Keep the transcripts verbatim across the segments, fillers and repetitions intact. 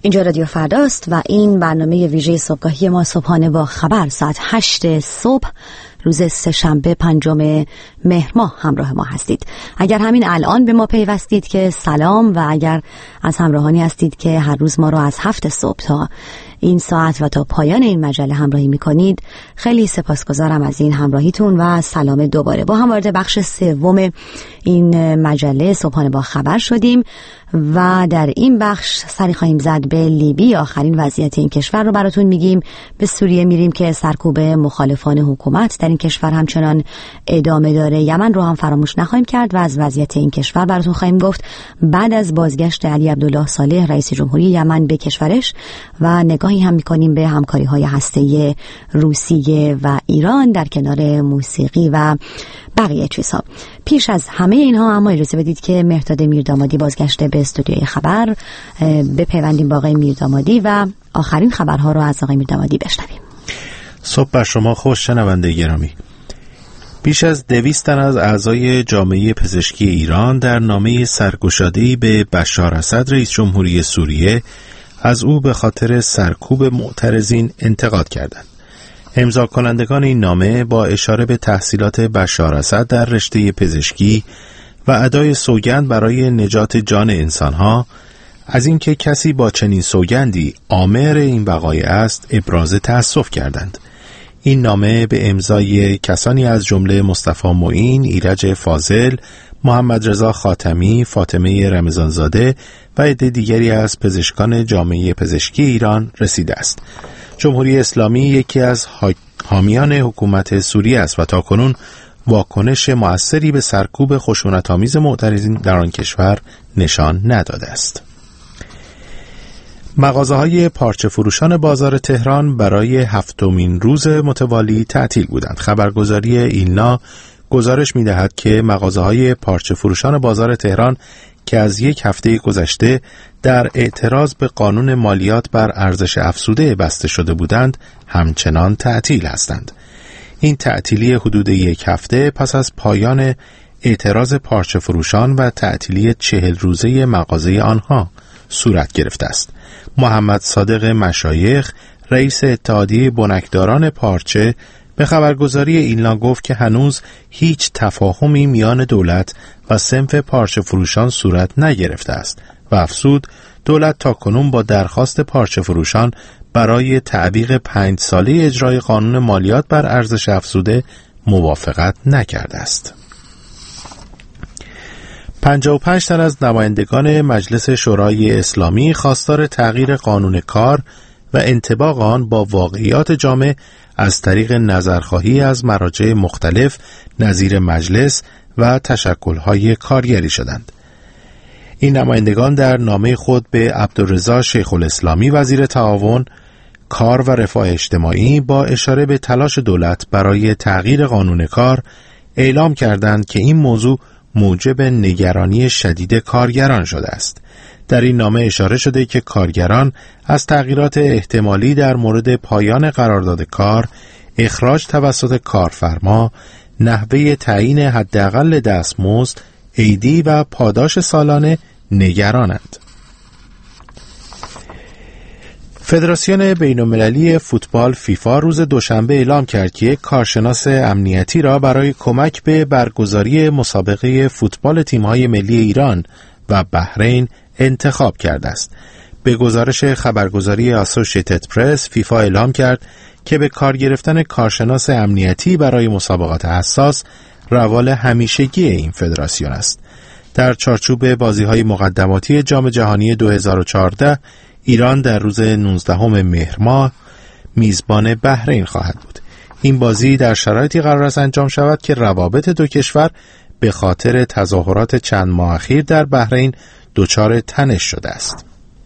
اینجا رادیو فرداست و این برنامه ویژه صبحگاهی ما صبحانه با خبر ساعت هشت صبح روز سه‌شنبه پنجم مهر ماه همراه ما هستید. اگر همین الان به ما پیوستید که سلام، و اگر از همراهانی هستید که هر روز ما رو از هفت صبح تا این ساعت و تا پایان این مجله همراهی میکنید، خیلی سپاسگزارم از این همراهیتون و سلام دوباره. با هم وارد بخش سوم این مجله صبحانه با خبر شدیم و در این بخش سری خواهیم زد به لیبی، آخرین وضعیت این کشور رو براتون میگیم. به سوریه میریم که سرکوب مخالفان حکومت در این کشور همچنان ادامه داره. یمن رو هم فراموش نخواهیم کرد و از وضعیت این کشور براتون خواهیم گفت بعد از بازگشت علی عبدالله صالح رئیس جمهوری یمن به کشورش، و نگاهی هم میکنیم به همکاری های هسته‌ای روسیه و ایران در کنار موسیقی و بقیه چیزها. پیش از همه اینها اما اجازه بدید که مهرداد میردامادی بازگشته به استودیوی خبر، بپیوندیم با آقای میردامادی و آخرین خبرها رو از آقای میردامادی بشنویم. صبح بر شما خوش شنونده گرامی. بیش از دویست تن از اعضای جامعه پزشکی ایران در نامه سرگشاده‌ای به بشار اسد رئیس جمهوری سوریه از او به خاطر سرکوب معترضین انتقاد کردند. امضا کنندگان این نامه با اشاره به تحصیلات بشار اسد در رشته پزشکی و ادای سوگند برای نجات جان انسانها، از اینکه کسی با چنین سوگندی آمر این وقایع است ابراز تأسف کردند. این نامه به امضای کسانی از جمله مصطفی معین، ایرج فاضل، محمد رضا خاتمی، فاطمه رمضانزاده و عده دیگری از پزشکان جامعه پزشکی ایران رسیده است. جمهوری اسلامی یکی از حامیان حکومت سوریه است و تاکنون واکنش مؤثری به سرکوب خشونت‌آمیز معترضین در آن کشور نشان نداده است. مغازه‌های پارچه فروشان بازار تهران برای هفتمین روز متوالی تعطیل بودند. خبرگزاری ایلنا گزارش می‌دهد که مغازه‌های پارچه فروشان بازار تهران که از یک هفته گذشته در اعتراض به قانون مالیات بر ارزش افزوده بسته شده بودند همچنان تعطیل هستند. این تعطیلی حدود یک هفته پس از پایان اعتراض پارچه فروشان و تعطیلی چهل روزه مغازه آنها صورت گرفته است. محمد صادق مشایخ، رئیس اتحادیه بنکداران پارچه، به خبرگزاری ایلنا گفت که هنوز هیچ تفاهمی میان دولت و صنف پارچه فروشان صورت نگرفته است و افزود دولت تاکنون با درخواست پارچه فروشان برای تعویق پنج ساله اجرای قانون مالیات بر ارزش افزوده موافقت نکرده است. پنجاه و پنج تن از نمایندگان مجلس شورای اسلامی خواستار تغییر قانون کار و انطباق آن با واقعیات جامعه از طریق نظرخواهی از مراجع مختلف نظیر مجلس و تشکل‌های کارگری شدند. این نمایندگان در نامه خود به عبدالرضا شیخ الاسلامی وزیر تعاون، کار و رفاه اجتماعی با اشاره به تلاش دولت برای تغییر قانون کار اعلام کردند که این موضوع موجب نگرانی شدید کارگران شده است. در این نامه اشاره شده که کارگران از تغییرات احتمالی در مورد پایان قرارداد کار، اخراج توسط کارفرما، نحوه تعیین حداقل دستمزد، عیدی و پاداش سالانه نگرانند. فدراسیون بین‌المللی فوتبال فیفا روز دوشنبه اعلام کرد که یک کارشناس امنیتی را برای کمک به برگزاری مسابقه فوتبال تیم‌های ملی ایران و بحرین انتخاب کرده است. به گزارش خبرگزاری اسوسییتد پرس، فیفا اعلام کرد که به کار گرفتن کارشناس امنیتی برای مسابقات حساس روال همیشگی این فدراسیون است. در چارچوب بازی‌های مقدماتی جام جهانی دو هزار و چهارده، ایران در روز نوزدهم مهر ماه میزبان بحرین خواهد بود. این بازی در شرایطی قرار است انجام شود که روابط دو کشور به خاطر تظاهرات چند ماه اخیر در بحرین دچار تنش شده است.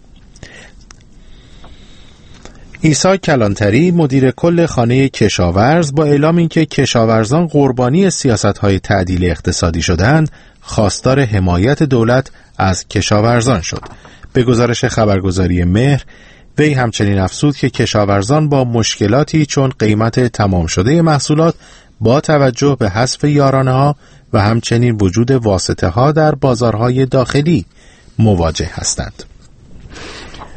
عیسی کلانتری، مدیر کل خانه کشاورز، با اعلام اینکه کشاورزان قربانی سیاست‌های تعدیل اقتصادی شدند، خواستار حمایت دولت از کشاورزان شد. به گزارش خبرگزاری مهر، وی همچنین افزود که کشاورزان با مشکلاتی چون قیمت تمام شده محصولات با توجه به حذف یارانه‌ها و همچنین وجود واسطه‌ها در بازارهای داخلی مواجه هستند.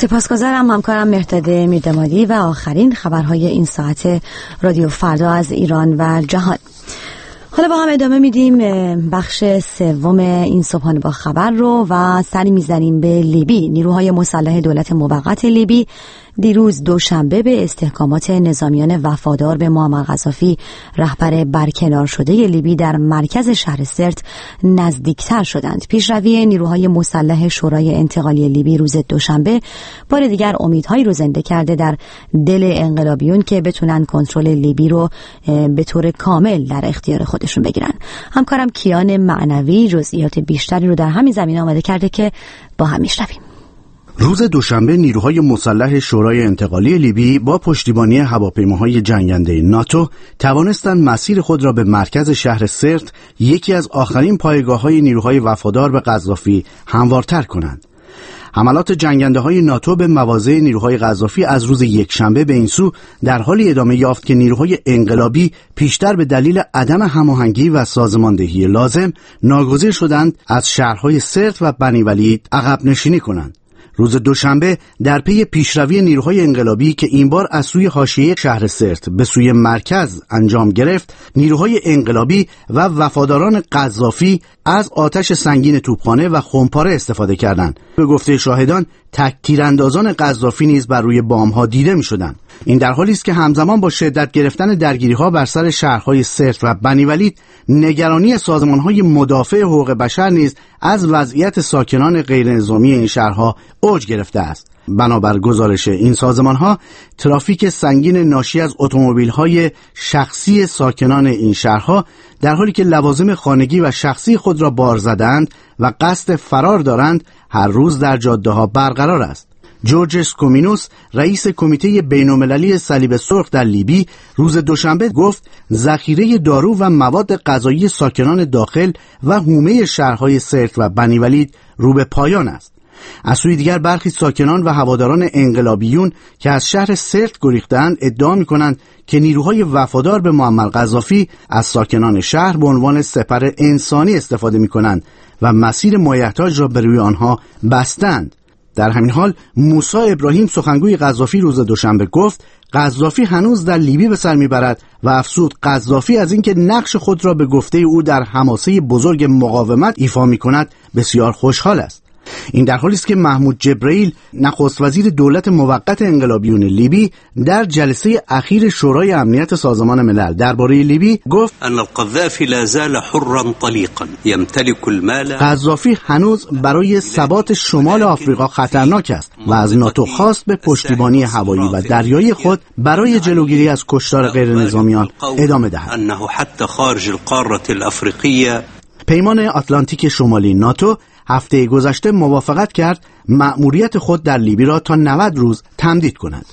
سپاسگزارم همکارم مهرداد میردمادی و آخرین خبرهای این ساعت رادیو فردا از ایران و جهان. حالا با هم ادامه میدیم بخش سوم این صبحانه با خبر رو و سری میزنیم به لیبی. نیروهای مسلح دولت موقت لیبی دیروز دوشنبه به استحکامات نظامیان وفادار به معمر قذافی رهبر برکنار شده لیبی در مرکز شهر سرت نزدیکتر شدند. پیشروی نیروهای مسلح شورای انتقالی لیبی روز دوشنبه بار دیگر امیدهایی رو زنده کرده در دل انقلابیون که بتونن کنترل لیبی رو به طور کامل در اختیار خودشون بگیرن. همکارم کیان معنوی جزئیات بیشتری رو در همین زمینه آماده کرده که با هم میشنویم. روز دوشنبه نیروهای مسلح شورای انتقالی لیبی با پشتیبانی هواپیماهای جنگنده ناتو توانستند مسیر خود را به مرکز شهر سرت، یکی از آخرین پایگاه‌های نیروهای وفادار به قذافی، هموارتر کنند. حملات جنگنده های ناتو به مواضع نیروهای قذافی از روز یکشنبه به این سو در حالی ادامه یافت که نیروهای انقلابی پیشتر به دلیل عدم هماهنگی و سازماندهی لازم ناگزیر شدند از شهرهای سرت و بنی ولید عقب نشینی کنند. روز دوشنبه در پی پیشروی نیروهای انقلابی که این بار از سوی حاشیه شهر سرت به سوی مرکز انجام گرفت، نیروهای انقلابی و وفاداران قذافی از آتش سنگین توپخانه و خمپاره استفاده کردند. به گفته شاهدان تک تیراندازان قذافی نیز بر روی بام‌ها دیده می‌شدند. این در حالی است که همزمان با شدت گرفتن درگیری‌ها بر سر شهرهای سرت و بنی ولید، نگرانی سازمان‌های مدافع حقوق بشر نیز از وضعیت ساکنان غیرنظامی این شهرها اوج گرفته است. بنابر گزارش این سازمان‌ها، ترافیک سنگین ناشی از اتومبیل‌های شخصی ساکنان این شهرها در حالی که لوازم خانگی و شخصی خود را بار زدند و قصد فرار دارند، هر روز در جاده‌ها برقرار است. جورجس کومینوس، رئیس کمیته بین‌المللی صلیب سرخ در لیبی، روز دوشنبه گفت ذخیره دارو و مواد غذایی ساکنان داخل و حومه شهرهای سرت و بنی ولید رو به پایان است. از سوی دیگر برخی ساکنان و هواداران انقلابیون که از شهر سرت گریختند ادعا می‌کنند که نیروهای وفادار به معمر قذافی از ساکنان شهر به عنوان سپر انسانی استفاده می‌کنند و مسیر مایحتاج را به روی آنها بستند. در همین حال موسی ابراهیم، سخنگوی قذافی، روز دوشنبه گفت قذافی هنوز در لیبی به سر میبرد و افزود قذافی از اینکه نقش خود را به گفته او در حماسه بزرگ مقاومت ایفا می‌کند بسیار خوشحال است. این در حالی است که محمود جبرئیل، نخست وزیر دولت موقت انقلابیون لیبی، در جلسه اخیر شورای امنیت سازمان ملل درباره لیبی گفت ان القذافی لا زال حرا طلیقا یمتلک المال. قذافی هنوز برای ثبات شمال آفریقا خطرناک است و از ناتو خواست به پشتیبانی هوایی و دریایی خود برای جلوگیری از کشتار غیر نظامیان ادامه دهد. انه حتی خارج القاره الافریقیه. پیمان آتلانتیک شمالی ناتو هفته گذشته موافقت کرد مأموریت خود در لیبی را تا نود روز تمدید کند.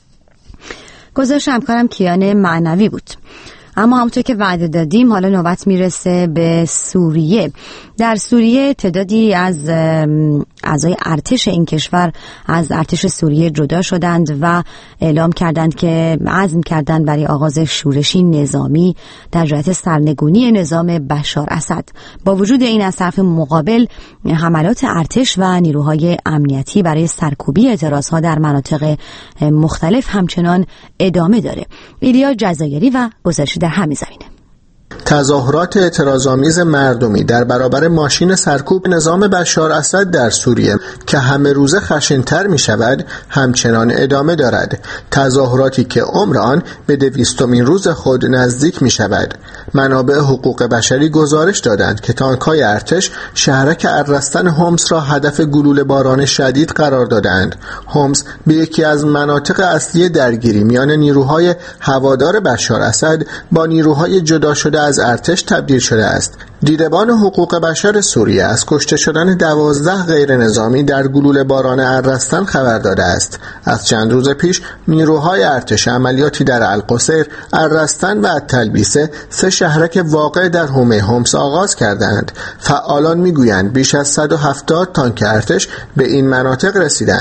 گزارش همکارم کیان معنوی بود. اما همونطور که وعده دادیم حالا نوبت میرسه به سوریه. در سوریه تعدادی از اعضای ارتش این کشور از ارتش سوریه جدا شدند و اعلام کردند که عزم کردند برای آغاز شورشی نظامی در جهت سرنگونی نظام بشار اسد. با وجود این از طرف مقابل حملات ارتش و نیروهای امنیتی برای سرکوبی اعتراضها در مناطق مختلف همچنان ادامه داره. ایلیا جزایری و گزارش در همین زمینه. تظاهرات اعتراض‌آمیز مردمی در برابر ماشین سرکوب نظام بشار اسد در سوریه که همه روزه خشن‌تر می شود همچنان ادامه دارد. تظاهراتی که عمر آن به دویستمین روز خود نزدیک می شود. منابع حقوق بشری گزارش دادند که تانک‌های ارتش شهرک الرستن حمص را هدف گلوله باران شدید قرار دادند. حمص به یکی از مناطق اصلی درگیری میان نیروهای هوادار بشار اسد با نیروهای جدا شده از ارتش تبدیل شده است. دیدبان حقوق بشر سوریه از کشته شدن دوازده غیر نظامی در گلوله باران الرستن خبر داده است. از چند روز پیش نیروهای ارتش عملیاتی در القصیر، الرستن و التلبیسه، سه شهرک واقع در حومه حمص آغاز کردند. فعالان میگویند بیش از صد و هفتاد تانک ارتش به این مناطق رسیدند.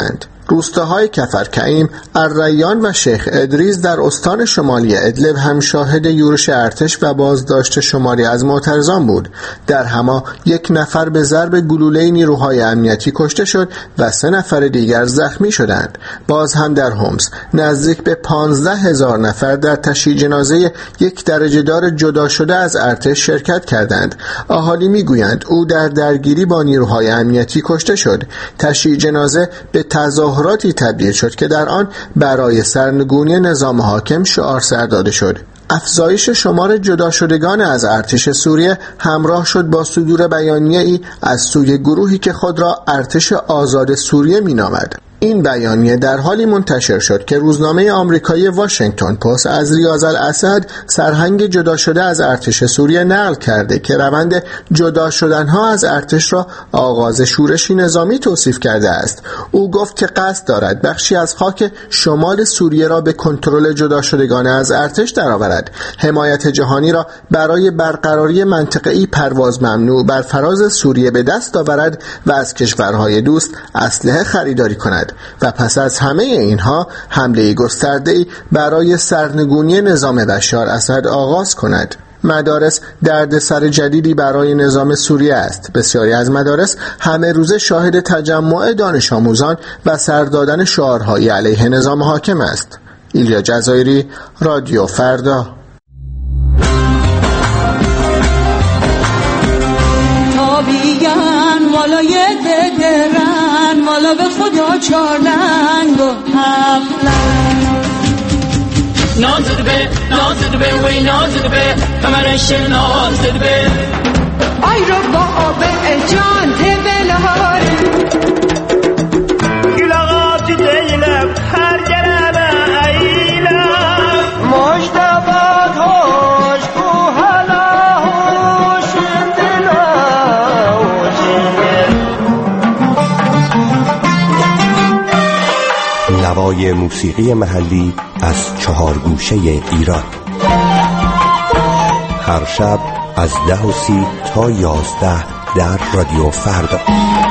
روستاهای کفرکعیم، الریان و شیخ ادریس در استان شمالی ادلب هم شاهد یورش ارتش و بازداشت شماری از معترضان بود. در حما یک نفر به ضرب گلوله نیروهای امنیتی کشته شد و سه نفر دیگر زخمی شدند. باز هم در حمص نزدیک به پانزده هزار نفر در تشییع جنازه یک درجه دار جدا شده از ارتش شرکت کردند. اهالی میگویند او در درگیری با نیروهای امنیتی کشته شد. تشییع جنازه به تظاهراتی تبدیل شد که در آن برای سرنگونی نظام حاکم شعار سر داده شد. افزایش شمار جدا شدگان از ارتش سوریه همراه شد با صدور بیانیه‌ای از سوی گروهی که خود را ارتش آزاد سوریه مینامد. این بیانیه در حالی منتشر شد که روزنامه آمریکایی واشنگتن پست از ریاض الاسد سرهنگ جدا شده از ارتش سوریه نقل کرده که روند جدا شدنها از ارتش را آغاز شورشی نظامی توصیف کرده است. او گفت که قصد دارد بخشی از خاک شمال سوریه را به کنترل جدا شدگان از ارتش درآورد، حمایت جهانی را برای برقراری منطقه‌ای پرواز ممنوع بر فراز سوریه به دست آورد و از کشورهای دوست اسلحه خریداری کند و پس از همه اینها حمله گسترده‌ای برای سرنگونی نظام بشار اسد آغاز کند. مدارس دردسر جدیدی برای نظام سوریه است. بسیاری از مدارس همه روزه شاهد تجمع دانش آموزان و سر دادن شعارهای علیه نظام حاکم است. ایلیا جزایری، رادیو فردا. والا به خدا چارنگ و حفلن نازد به نازد به وی نازد به کمرش نازد به آی رو با آب جان تبلهار گلاغات دیلم هر گرم ایلم مجتبات هاش کو حالا هوش دلا نوای موسیقی محلی از چهار گوشه ایران، هر شب از ده و سی تا یازده در رادیو فردا.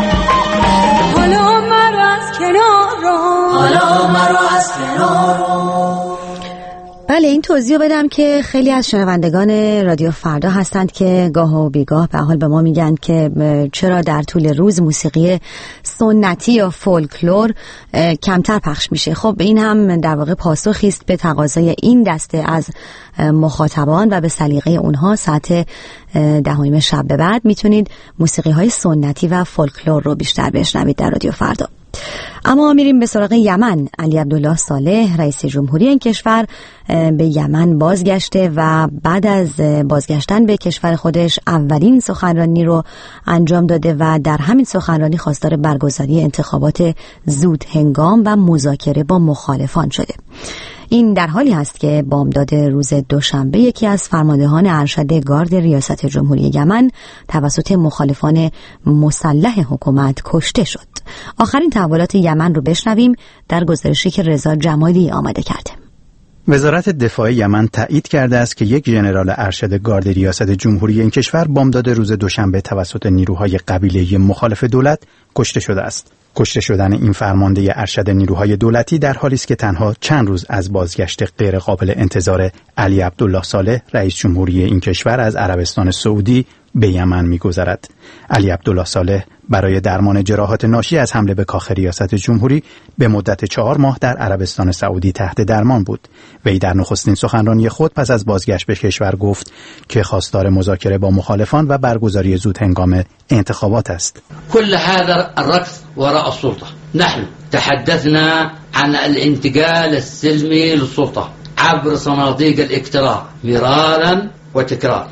حالا مرا از کنار رو حالا مرا از کنار رو. بله، این توضیح بدم که خیلی از شنوندگان رادیو فردا هستند که گاه و بیگاه به حال به ما میگن که چرا در طول روز موسیقی سنتی یا فولکلور کمتر پخش میشه. خب این هم در واقع پاسخی است به تقاضای این دسته از مخاطبان و به سلیقه اونها. ساعت دهیم شب به بعد میتونید موسیقی های سنتی و فولکلور رو بیشتر بشنوید در رادیو فردا. اما میریم به سراغ یمن. علی عبدالله صالح رئیس جمهوری این کشور به یمن بازگشته و بعد از بازگشتن به کشور خودش اولین سخنرانی رو انجام داده و در همین سخنرانی خواستار برگزاری انتخابات زود هنگام و مذاکره با مخالفان شده. این در حالی است که بامداد روز دوشنبه یکی از فرماندهان ارشد گارد ریاست جمهوری یمن توسط مخالفان مسلح حکومت کشته شد. آخرین تحولات یمن رو بشنویم در گزارشی که رضا جمالی آماده کرده. وزارت دفاع یمن تایید کرده است که یک ژنرال ارشد گارد ریاست جمهوری این کشور بامداد روز دوشنبه توسط نیروهای قبیله‌ای مخالف دولت کشته شده است. کشته شدن این فرمانده ارشد نیروهای دولتی در حالی است که تنها چند روز از بازگشت غیر قابل انتظار علی عبدالله صالح رئیس جمهوری این کشور از عربستان سعودی به یمن می‌گذرد. علی عبدالله صالح برای درمان جراحات ناشی از حمله به کاخ ریاست جمهوری به مدت چهار ماه در عربستان سعودی تحت درمان بود. وی در نخستین سخنرانی خود پس از بازگشت به کشور گفت که خواستار مذاکره با مخالفان و برگزاری زود هنگام انتخابات است. كل هذا الركض وراء السلطة. نحن تحدثنا عن الانتقال السلمي للسلطة عبر صناديق الاقتراع مرارا وتكرارا.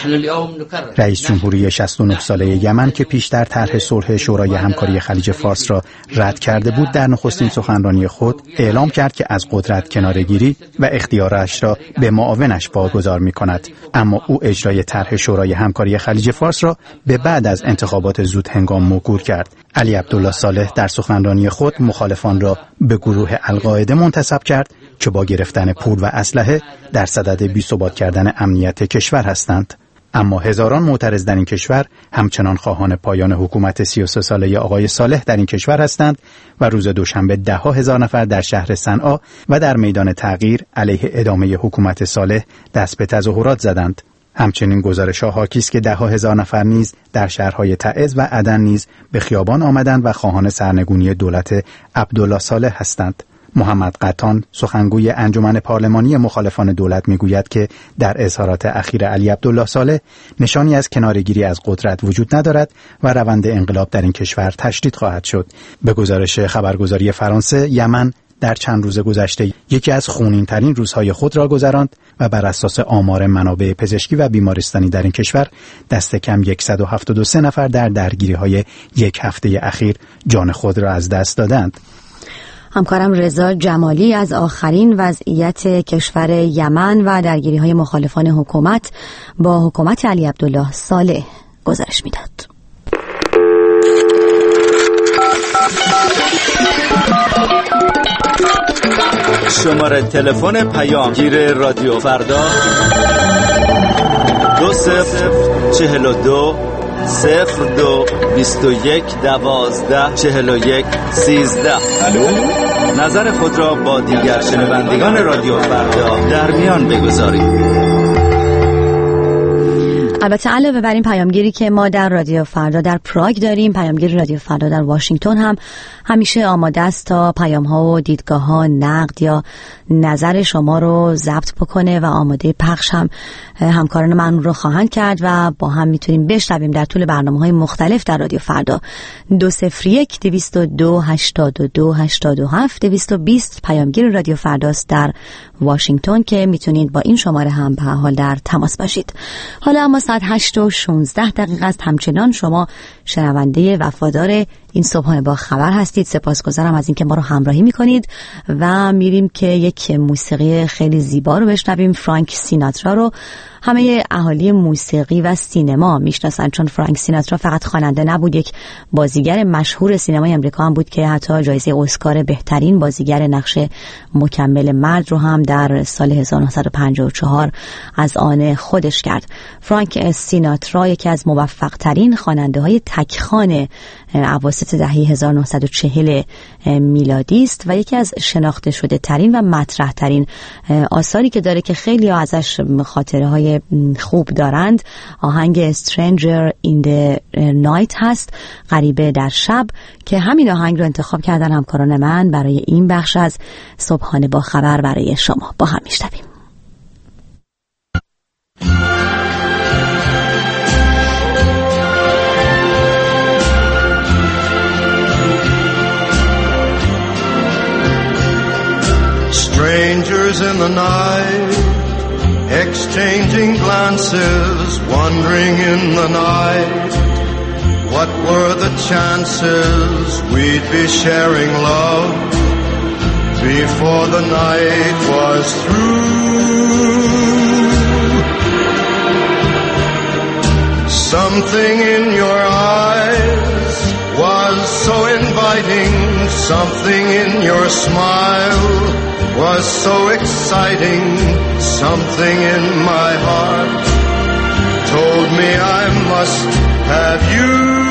رئیس جمهوری شصت و نه ساله یمن که پیشتر طرح صلح شورای همکاری خلیج فارس را رد کرده بود در نخستین سخنرانی خود اعلام کرد که از قدرت کناره‌گیری و اختیارش را به معاونش واگذار می‌کند، اما او اجرای طرح شورای همکاری خلیج فارس را به بعد از انتخابات زود هنگام موکول کرد. علی عبدالله صالح در سخنرانی خود مخالفان را به گروه القاعده منتسب کرد که با گرفتن پول و اسلحه در صدد بی‌ثبات کردن امنیت کشور هستند. اما هزاران معترض در این کشور همچنان خواهان پایان حکومت سی و سه ساله آقای صالح در این کشور هستند و روز دوشنبه ده ها هزار نفر در شهر صنعا و در میدان تغییر علیه ادامه حکومت صالح دست به تظاهرات زدند. همچنین گزارش‌ها حاکی است که ده ها هزار نفر نیز در شهرهای تعز و عدن نیز به خیابان آمدند و خواهان سرنگونی دولت عبدالله صالح هستند. محمد قطان سخنگوی انجمن پارلمانی مخالفان دولت میگوید که در اظهارات اخیر علی عبدالله صالح نشانی از کناره‌گیری از قدرت وجود ندارد و روند انقلاب در این کشور تشدید خواهد شد. به گزارش خبرگزاری فرانسه، یمن در چند روز گذشته یکی از خونین‌ترین روزهای خود را گذراند و بر اساس آمار منابع پزشکی و بیمارستانی در این کشور دست کم صد و هفتاد و سه نفر در درگیری‌های یک هفته اخیر جان خود را از دست دادند. همکارم رضا جمالی از آخرین وضعیت کشور یمن و درگیری‌های مخالفان حکومت با حکومت علی عبدالله صالح گزارش می‌داد. شماره تلفن پیامگیر رادیو فردا دو صفر چهل و دو صفر دو بیست و یک دوازده چهل و یک سیزده. الو، نظر خود را با دیگر شنوندگان رادیو فردا در میان بگذارید. البته علاوه بر این پیامگیری که ما در رادیو فردا در پراگ داریم، پیامگیر رادیو فردا در واشنگتن هم همیشه آماده است تا پیام ها و دیدگاه ها، نقد یا نظر شما رو ضبط بکنه و آماده پخش هم همکاران من رو خواهند کرد و با هم میتونیم بشنویم در طول برنامه های مختلف در رادیو فردا. دو صفر یک دویست و دو هشتاد و دو هشتاد و هفت دویست و بیست پیامگیر رادیو فرداست در واشنگتن که میتونید با این شماره هم به هر حال در تماس باشید. حالا اما ساعت هشت و شانزده دقیقه است. همچنان شما شنونده وفادار این صبحانه با خبر هستید. سپاسگزارم از اینکه ما رو همراهی میکنید و میریم که یک موسیقی خیلی زیبا رو بشنویم. فرانک سیناترا رو همه اهالی موسیقی و سینما میشناسن، چون فرانک سیناترا فقط خواننده نبود، یک بازیگر مشهور سینمای امریکا هم بود که حتی جایزه اسکار بهترین بازیگر نقش مکمل مرد رو هم در سال هزار و نهصد و پنجاه و چهار از آن خودش کرد. فرانک سیناترا یکی از موفق ترین خواننده های تکخوان اواسط دهه هزار و نهصد و چهل میلادی است و یکی از شناخته شده ترین و مطرح ترین آثاری که داره که خیلی ازش خاطره های خوب دارند آهنگ Stranger in the Night هست، غریبه در شب، که همین آهنگ رو انتخاب کردن همکاران من برای این بخش از صبحانه با خبر برای شما. با هم میشنویم. Strangers in the night, exchanging glances, wandering in the night. What were the chances we'd be sharing love before the night was through? Something in your eyes was so inviting, something in your smile was so exciting, something in my heart told me I must have you.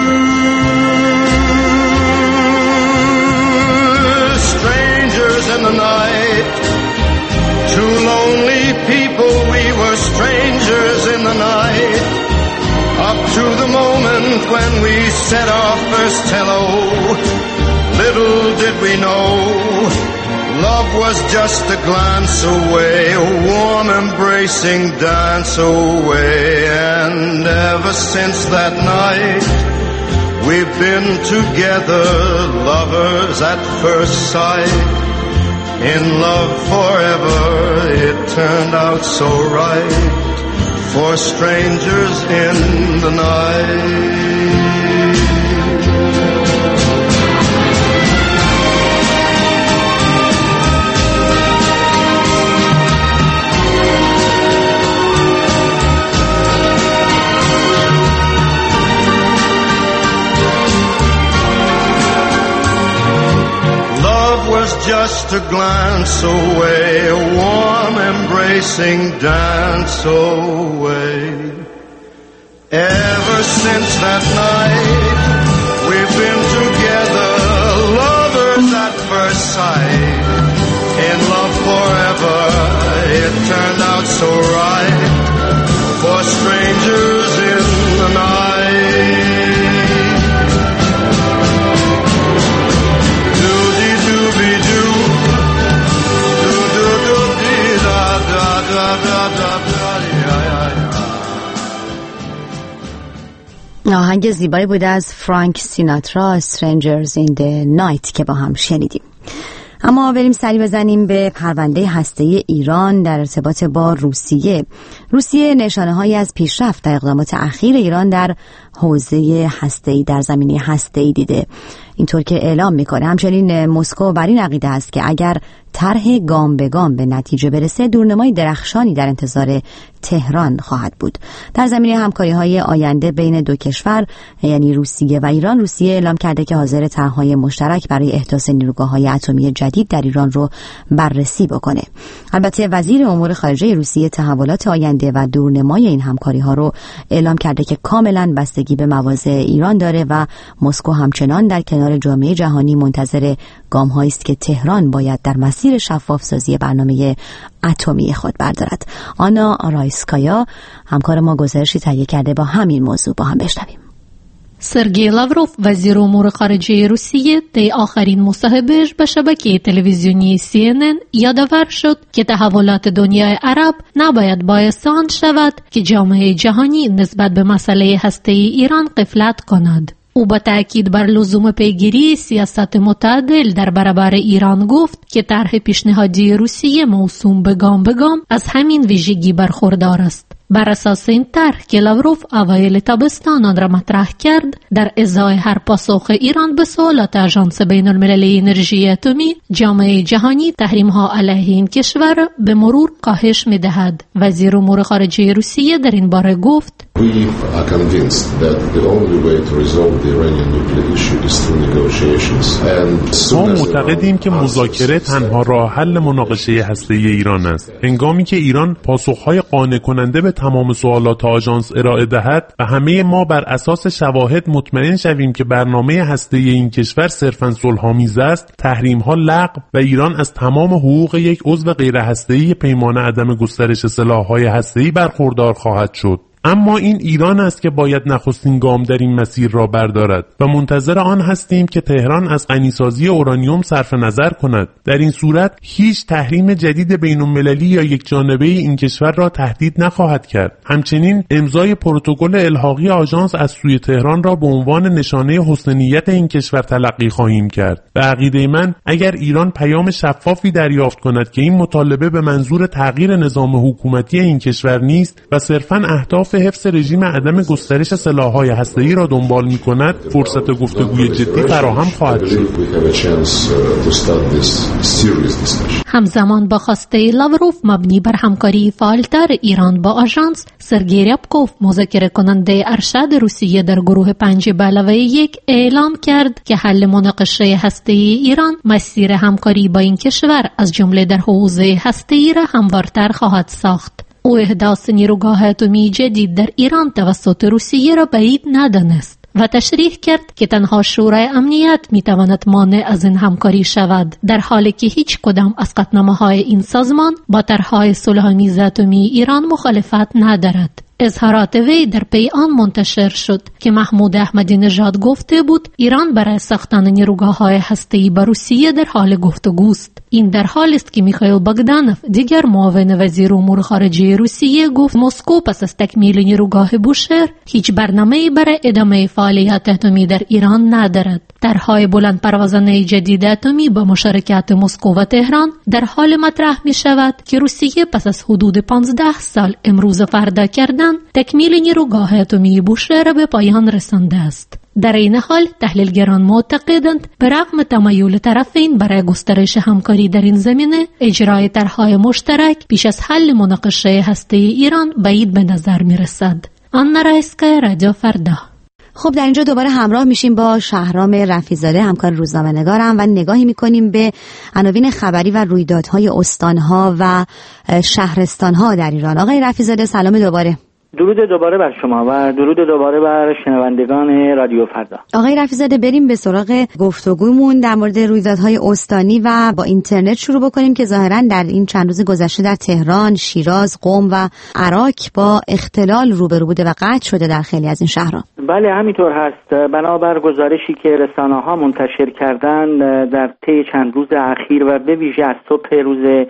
Strangers in the night, two lonely people, we were strangers in the night, up to the moment when we said our first hello. Little did we know love was just a glance away, a warm embracing dance away. And ever since that night we've been together, lovers at first sight, in love forever. It turned out so right for strangers in the night. Just a glance away, a warm embracing dance away. Ever since that night, we've been together, lovers at first sight. In love forever, it turned out so right, for strangers in the night. Do-dee-doo-be-doo, do-do-do-dee-da-da-da-da-da-da-da-da. آهنگ زیبایی بود از فرانک سیناترا، Strangers in the Night که با هم شنیدیم. اما بریم سری بزنیم به پرونده هسته‌ای ایران در ارتباط با روسیه. روسیه نشانه‌هایی از پیشرفت در اقدامات اخیر ایران در حوزه هسته‌ای در زمینه هسته‌ای دیده، اینطور که اعلام میکنه. همچنین مسکو بر این عقیده است که اگر طرح گام به گام به نتیجه برسه، دورنمای درخشانی در انتظار تهران خواهد بود. در زمینه همکاری‌های آینده بین دو کشور یعنی روسیه و ایران، روسیه اعلام کرده که حاضر طرح‌های مشترک برای احداث نیروگاه‌های اتمی جدید در ایران رو بررسی بکنه. البته وزیر امور خارجه روسیه تحولات آینده و دورنمای این همکاری‌ها رو اعلام کرده که کاملاً بستگی به مواضع ایران داره و مسکو همچنان در کنار جامعه جهانی منتظر گام‌هایی است که تهران باید در مسیر شفاف سازی برنامه اتمی خود بردارد. آنا رایسکایا همکار ما گزارشی تهیه کرده، با همین موضوع با هم بشنویم. سرگئی لاوروف وزیر امور خارجه روسیه در آخرین مصاحبهش به شبکه تلویزیونی سی ان ان یادآور شد که تحولات دنیای عرب نباید باعث آن شود که جامعه جهانی نسبت به مسئله هسته‌ای ایران غفلت کند. او با تأکید بر لزوم پیگیری سیاست متعادل در برابر ایران گفت که طرح پیشنهادی روسیه موسوم به گام به گام از همین ویژگی برخوردار است. بر اساس این طرح که لاوروف اوایل تابستان آن را مطرح کرد، در ازای هر پاسخ ایران به سوالات آژانس بین المللی انرژی اتمی، جامعه جهانی تحریم‌ها علیه این کشور به مرور کاهش می‌دهد. وزیر امور خارجه روسیه در این باره گفت: We are convinced that the only way to resolve the Iranian nuclear issue is through negotiations. And ما معتقدیم که مذاکره تنها راه حل مناقشه هسته‌ای ایران است. هنگامی که ایران پاسخ‌های قانع کننده به تمام سوالات آژانس ارائه دهد و همه ما بر اساس شواهد مطمئن شویم که برنامه هسته‌ای این کشور صرفاً صلح‌آمیز است، تحریم‌ها لغو و ایران از تمام حقوق یک عضو غیر هسته‌ای پیمان عدم گسترش سلاح‌های هسته‌ای برخوردار خواهد شد. اما این ایران است که باید نخستین گام در این مسیر را بردارد و منتظر آن هستیم که تهران از غنیسازی اورانیوم صرف نظر کند. در این صورت هیچ تحریم جدید بین‌المللی یا یک جانبه این کشور را تهدید نخواهد کرد. همچنین امضای پروتکل الحاقی آژانس از سوی تهران را به عنوان نشانه حسن نیت این کشور تلقی خواهیم کرد. به عقیده من اگر ایران پیام شفافی دریافت کند که این مطالبه به منظور تغییر نظام حکومتی این کشور نیست و صرفاً اهداف حفظ رژیم عدم گسترش سلاح‌های هسته‌ای را دنبال می‌کند، فرصت گفتگوی جدی فراهم خواهد شد. همزمان با خواسته لاوروف مبنی بر همکاری فعالتر ایران با آژانس، سرگئی ریابکوف مذاکره کننده ارشد روسیه در گروه پنج به علاوه یک اعلام کرد که حل مناقشه هسته‌ای ایران مسیر همکاری با این کشور از جمله در حوزه هسته‌ای را هموارتر خواهد ساخت. او احداث نیروگاه اتمی جدید در ایران توسط روسیه را بعید ندانست و تشریح کرد که تنها شورای امنیت میتواند مانع از این همکاری شود، در حالی که هیچ کدام از قطعنامه‌های این سازمان با طرح‌های صلح‌آمیز اتمی ایران مخالفت ندارد. اظهارات وی در پی آن منتشر شد که محمود احمدی نژاد گفته بود ایران برای ساختن نیروگاه‌های هسته‌ای با روسیه در حال گفتگوست. این در حالی است که میخائیل باگدانوف، دیگر معاون وزیر امور خارجه روسیه، گفت مسکو پس از تکمیل نیروگاه بوشهر هیچ برنامه‌ای برای ادامه فعالیت اتمی در ایران ندارد. طرح‌های بلند پروازانه جدید اتمی با مشارکت مسکو و تهران در حال مطرح می شود که روسیه پس از حدود پانزده سال امروز فردا کردن تکمیل نیروگاه اتمی بوشهر را به پایان رسانده است. در این حال تحلیلگران معتقدند به رغم تمایل طرفین برای گسترش همکاری در این زمینه، اجرای طرح‌های مشترک پیش از حل مناقشه هسته‌ای ایران بعید به نظر می رسد. آنا رایسکایا، رادیو فردا. خب در اینجا دوباره همراه میشیم با شهرام رفیع‌زاده، همکار روزنامه‌نگارم، و نگاهی میکنیم به عناوین خبری و رویدادهای استانها و شهرستانها در ایران. آقای رفیع‌زاده سلام دوباره. درود دوباره بر شما و درود دوباره بر شنوندگان رادیو فردا. آقای رفیع‌زاده، بریم به سراغ گفتگومون در مورد رویدادهای استانی و با اینترنت شروع بکنیم که ظاهراً در این چند روز گذشته در تهران، شیراز، قم و عراق با اختلال روبرو بوده و قطع شده در خیلی از این شهرها. بله همینطور هست. بنابر گزارشی که رسانه‌ها منتشر کردند در طی چند روز اخیر و به ویژه از صبح روز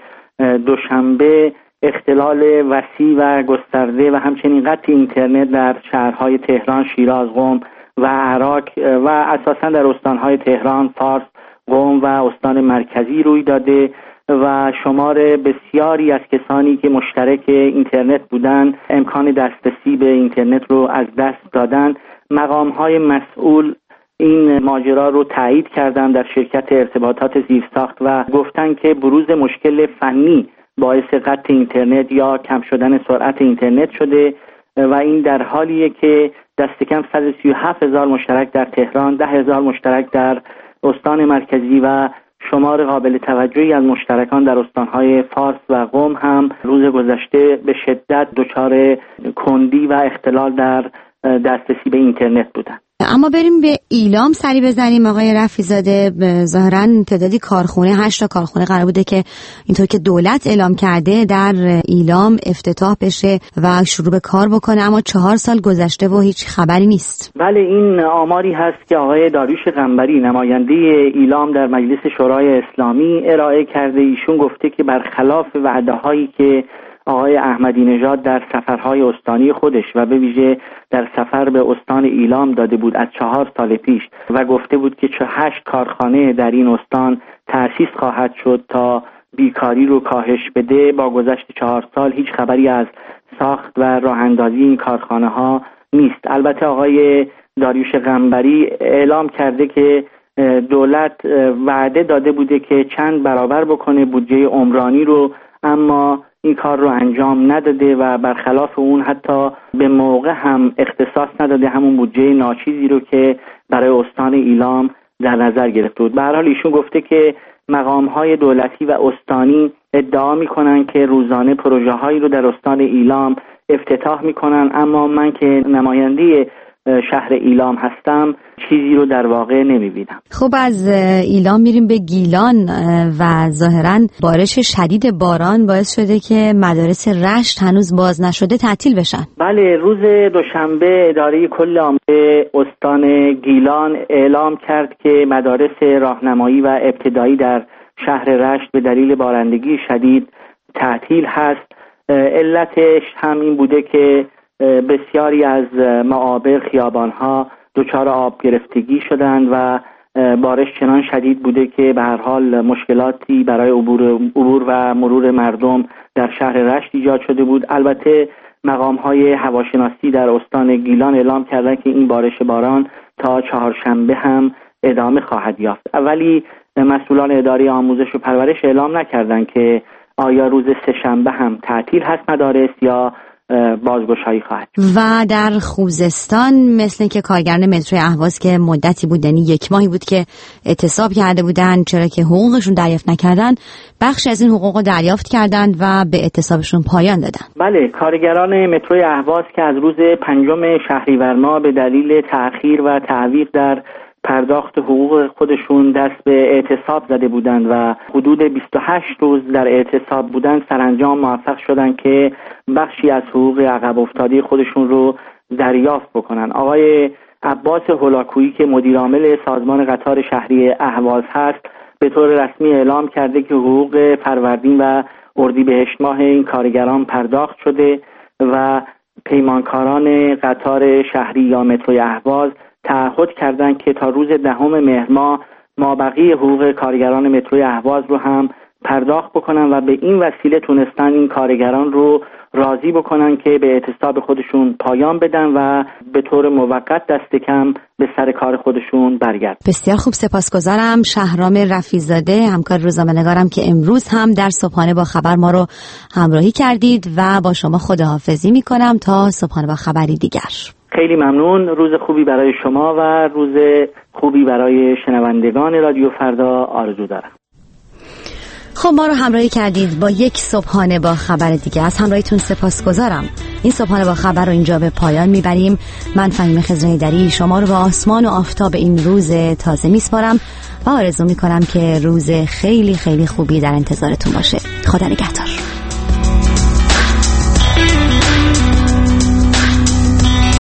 دوشنبه اختلال وسیع و گسترده و همچنین قطع اینترنت در شهرهای تهران، شیراز، قم و عراق و اساساً در استانهای تهران، فارس، قم و استان مرکزی روی داده و شمار بسیاری از کسانی که مشترک اینترنت بودند امکان دسترسی به اینترنت رو از دست دادن. مقام‌های مسئول این ماجرا رو تایید کردند در شرکت ارتباطات زیرساخت و گفتند که بروز مشکل فنی باعث قطع اینترنت یا کم شدن سرعت اینترنت شده و این در حالیه که دست کم صد و سی و هفت هزار مشترک در تهران، ده هزار مشترک در استان مرکزی و شمار قابل توجهی از مشترکان در استانهای فارس و قم هم روز گذشته به شدت دچار کندی و اختلال در دسترسی به اینترنت بودند. اما بریم به ایلام سری بزنیم. آقای رفیع‌زاده، ظاهراً تعدادی کارخونه، هشت تا کارخونه قرار بوده که اینطور که دولت اعلام کرده در ایلام افتتاح بشه و شروع به کار بکنه، اما چهار سال گذشته و هیچ خبری نیست. بله این آماری هست که آقای داریوش قنبری نماینده ایلام در مجلس شورای اسلامی ارائه کرده. ایشون گفته که برخلاف وعده‌هایی که آقای احمدی نژاد در سفرهای استانی خودش و به ویژه در سفر به استان ایلام داده بود از چهار سال پیش و گفته بود که چه هشت کارخانه در این استان تأسیس خواهد شد تا بیکاری رو کاهش بده، با گذشت چهار سال هیچ خبری از ساخت و راه اندازی این کارخانه ها نیست. البته آقای داریوش قنبری اعلام کرده که دولت وعده داده بوده که چند برابر بکنه بودجه عمرانی رو، اما این کار رو انجام نداده و برخلاف اون حتی به موقع هم اختصاص نداده همون بودجه ناچیزی رو که برای استان ایلام در نظر گرفته بود. به هر حال ایشون گفته که مقام‌های دولتی و استانی ادعا می‌کنن که روزانه پروژه‌هایی رو در استان ایلام افتتاح می‌کنن، اما من که نماینده شهر ایلام هستم چیزی رو در واقع نمی‌بینم. خب از ایلام میریم به گیلان و ظاهراً بارش شدید باران باعث شده که مدارس رشت هنوز باز نشده تعطیل بشن. بله روز دوشنبه اداره کل عامه استان گیلان اعلام کرد که مدارس راهنمایی و ابتدایی در شهر رشت به دلیل بارندگی شدید تعطیل هست. علتش هم این بوده که بسیاری از معابر خیابان‌ها دچار آب گرفتگی شدند و بارش چنان شدید بوده که به هر حال مشکلاتی برای عبور عبور و مرور مردم در شهر رشت ایجاد شده بود. البته مقام‌های هواشناسی در استان گیلان اعلام کردند که این بارش باران تا چهارشنبه هم ادامه خواهد یافت. ولی مسئولان اداره آموزش و پرورش اعلام نکردند که آیا روز سه‌شنبه هم تعطیل هست مدارس یا بازگشایی خواهد. و در خوزستان مثل که کارگران مترو اهواز که مدتی بود، یعنی یک ماهی بود که اعتصاب کرده بودن چرا که حقوقشون دریافت نکردن، بخش از این حقوق رو دریافت کردند و به اعتصابشون پایان دادن. بله کارگران مترو اهواز که از روز پنجم شهریور ماه به دلیل تأخیر و تعویق در پرداخت حقوق خودشون دست به اعتصاب زده بودند و حدود بیست و هشت روز در اعتصاب بودند، سرانجام موفق شدند که بخشی از حقوق عقب افتاده خودشون رو دریافت بکنن. آقای عباس هولاکویی که مدیر عامل سازمان قطار شهری اهواز هست به طور رسمی اعلام کرده که حقوق فروردین و اردیبهشت ماه این کارگران پرداخت شده و پیمانکاران قطار شهری یا مترو اهواز تعهد کردند که تا روز دهم مهر ماه مابقی حقوق کارگران مترو اهواز رو هم پرداخت بکنن و به این وسیله تونستن این کارگران رو راضی بکنن که به اعتصاب خودشون پایان بدن و به طور موقت دست کم به سر کار خودشون برگردن. بسیار خوب، سپاسگزارم. شهرام رفیع‌زاده، همکار روزنامه‌نگارم که امروز هم در صبحانه با خبر ما رو همراهی کردید و با شما خداحافظی میکنم تا صبحانه با خبری دیگر. خیلی ممنون. روز خوبی برای شما و روز خوبی برای شنوندگان رادیو فردا آرزو دارم. خب ما رو همراهی کردید با یک صبحانه با خبر دیگه. از همراهیتون سپاسگزارم. این صبحانه با خبر رو اینجا به پایان میبریم. من فهیم خضره‌ایدری شما رو به آسمان و آفتاب این روز تازه میسپارم و آرزو میکنم که روز خیلی خیلی خوبی در انتظارتون باشه. خدا نگهدار.